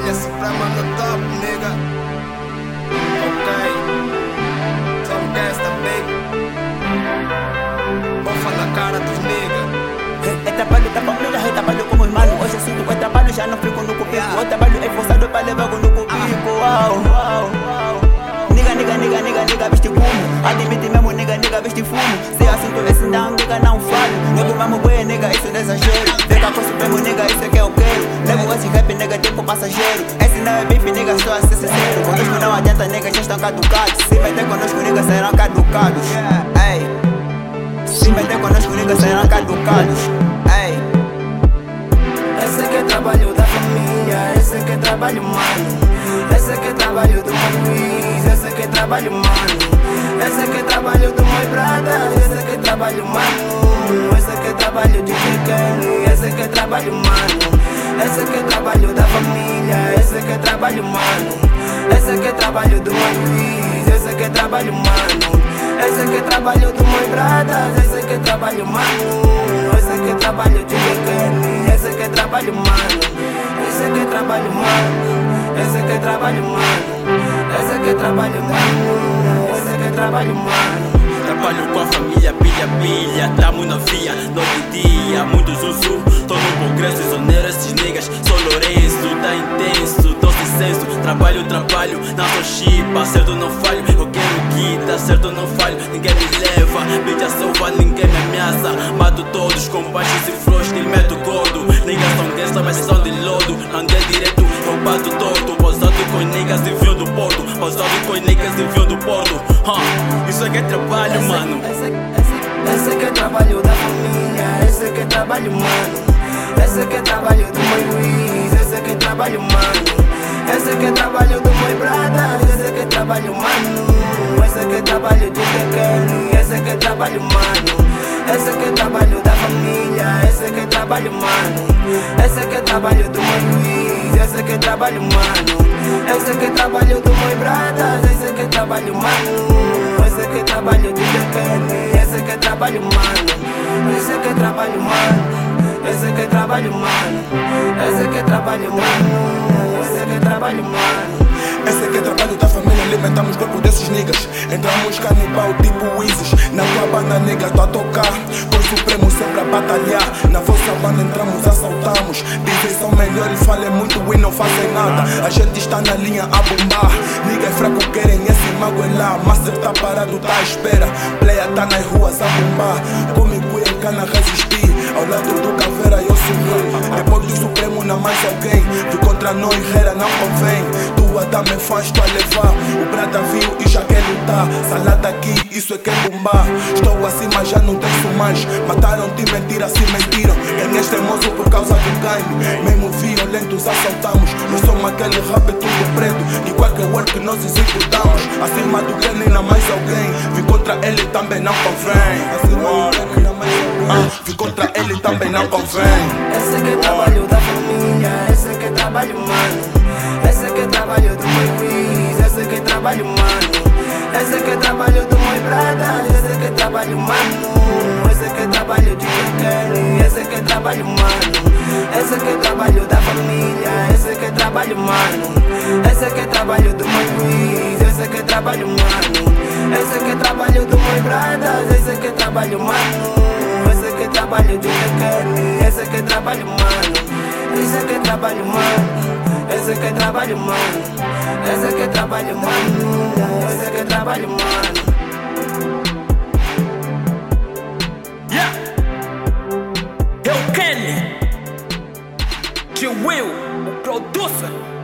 família suprema no top, nigga. Ok, some gangsta, baby. Bofa na cara dos nigga. É trabalho da família, é trabalho como irmão. Hoje eu sinto que é trabalho, já não fico no cupico. O trabalho é forçado para levar no cupico. Uau, uau, uau. Nigga, veste fumo. Admite mesmo, nigga, veste fumo. Se assim tu vê se não, nigga, não falo. Nego mesmo boi, nigga, isso é exagero. Vem cá com o supremo, nigga, isso é que eu quero. Levo esse rap, nigga, tipo passageiro. Esse não é bife, nigga, só a ser sincero. Conosco não adianta, nigga, já estão caducados. Se meter conosco, nigga, serão caducados. Ei. Se meter conosco, nigga, serão caducados. Ei. Esse que é trabalho da família, esse que é trabalho mano. Esse que é trabalho do meu Luiz, esse que é trabalho mano. Esse que é trabalho do meu brother, esse que é trabalho mano. Esse que é trabalho de Kenny, esse que é trabalho mano. Esse que é trabalho da família, esse que é trabalho mano. Esse que é trabalho do meu Luiz, esse que é trabalho mano. Esse que é trabalho do meu brother, esse que é trabalho mano. Esse que é trabalho de Kenny, esse que é trabalho mano. Esse que é trabalho mano. Esse que é trabalho mano. Esse que é trabalho mano. Esse que é trabalho mano. Trabalho com a família, pilha, tamo na via, noite e dia, muito zuzu. Tô no progresso, exonero esses niggas, sou Lourenço, tá intenso, tô sem senso. Trabalho, não sou chipa, certo não falho. Eu quero guita, certo não falho. Ninguém me leva, mídia selva, ninguém me ameaça. Mato todos com baixos e flows, que meto gordo. Niggas são gangsta, mas são de lodo. Não dê direito, eu bato todo. Posado com niggas e vinho do porto. Posado com niggas e vinho do porto. Isso aqui é trabalho, mano. Esse que é trabalho da família, esse que é trabalho mano. Esse que é trabalho do meu Luiz, esse que é trabalho mano. Esse que é trabalho do meu brother, esse que é trabalho mano. Esse que é trabalho de Kenny, esse que é trabalho mano. Esse que é trabalho da família, esse que é trabalho mano. Esse que é trabalho do meu Luiz, esse que é trabalho mano. Esse que é trabalho do meu brother, esse que é trabalho mano. Esse que é trabalho de Kenny, esse que é trabalho mano. Esse que é trabalho mano. Esse que é trabalho mano. Esse que é trabalho mano. Esse que é trabalho mano. Esse que é trabalho da família, alimentamos o corpo desses niggas. Entramos canibal tipo Isis. Na tua banda nega, tô a tocar com o Supremo sempre a batalhar. Na vossa banda entramos, assaltamos. Dizem são melhores, falem muito e não fazem nada. A gente está na linha a bombar. Niggas fracos querem esse mago é lá. Master tá parado, tá à espera. Player tá nas ruas a bombar. Comigo em cana resistir. Ao lado do caveira eu subi. Depois do Supremo não mais alguém. Vi contra nós, era não convém. Tua dama é fã, estou a levar. O brada viu e já quer lutar. Salada aqui, isso é que é bombar. Estou acima, já não tenho mais. Mataram-te, mentira, se mentiram. Quem é extremoso por causa do game. Mesmo violentos assaltamos. Nós somos aquele rap tudo preto. Que qualquer work nós executamos. Acima do que nem mais alguém. Vi contra ele também não convém. Acima do que nem mais alguém. Vi contra ele também não convém. Esse que é trabalho da família, esse que é trabalho mano. Esse que é trabalho do meu Luiz, esse que é trabalho mano. Esse que é trabalho do meu brother, esse que é trabalho mano. Esse que é trabalho de Kenny, esse que é trabalho mano. Esse que é trabalho da família, esse que é trabalho mano. Esse que é trabalho do meu Luiz, esse que é trabalho mano. Esse que é trabalho do meu brother, esse que é trabalho mano. Esse que é trabalho de Kenny, esse que é trabalho mano. Esse que é trabalho mano. Esse que é trabalho mano. Esse que é trabalho mano. Esse que é trabalho mano. Yeah. Eu Kenny, G Will, o producer.